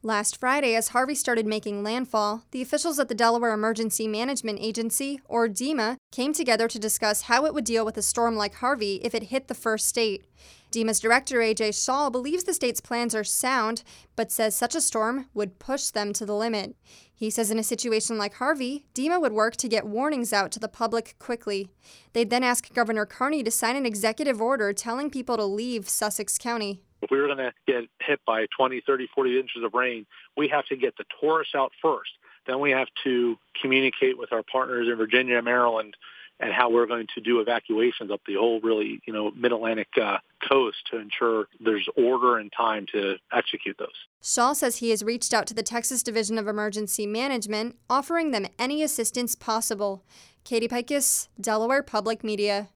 Last Friday, as Harvey started making landfall, the officials at the Delaware Emergency Management Agency, or DEMA, came together to discuss how it would deal with a storm like Harvey if it hit the first state. DEMA's director, A.J. Schall, believes the state's plans are sound, but says such a storm would push them to the limit. He says in a situation like Harvey, DEMA would work to get warnings out to the public quickly. They'd then ask Governor Carney to sign an executive order telling people to leave Sussex County. If we were going to get hit by 20, 30, 40 inches of rain, we have to get the tourists out first. Then we have to communicate with our partners in Virginia and Maryland and how we're going to do evacuations up the whole really, mid-Atlantic coast to ensure there's order and time to execute those. Schall says he has reached out to the Texas Division of Emergency Management, offering them any assistance possible. Katie Picus, Delaware Public Media.